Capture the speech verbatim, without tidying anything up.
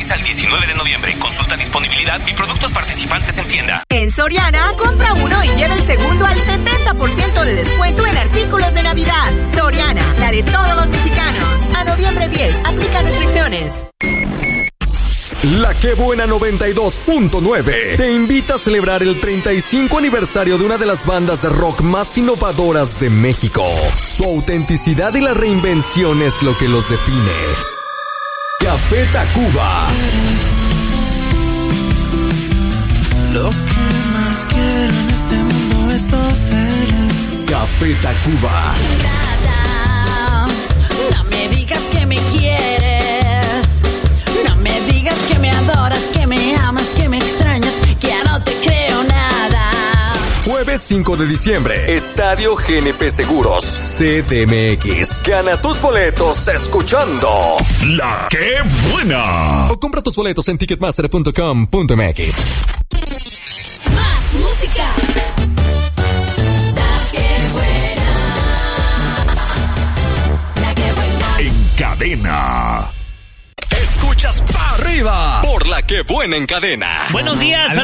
seis al diecinueve de noviembre. Consulta disponibilidad y productos participantes en tienda. En Soriana, compra uno y lleva el segundo al setenta por ciento de descuento en artículos de Navidad. Soriana, la de todos los mexicanos. A noviembre diez, aplica restricciones. La Que Buena noventa y dos punto nueve te invita a celebrar el treinta y cinco aniversario de una de las bandas de rock más innovadoras de México. Su autenticidad y la reinvención es lo que los define. Café Tacuba. Lo que más quiero en este mundo es poseer. Café Tacuba. Nada, no me digas que me quieres, no me digas que me adoras, que me amas, que me extrañas, que ya no te creo nada. Jueves cinco de diciembre, Estadio G N P Seguros, C D M X. Gana tus boletos escuchando La Que Buena. O compra tus boletos en ticketmaster punto com punto m x. Más música. La Que Buena. La Que Buena. En cadena. Escuchas pa' arriba por La Que Buena en cadena. Buenos días.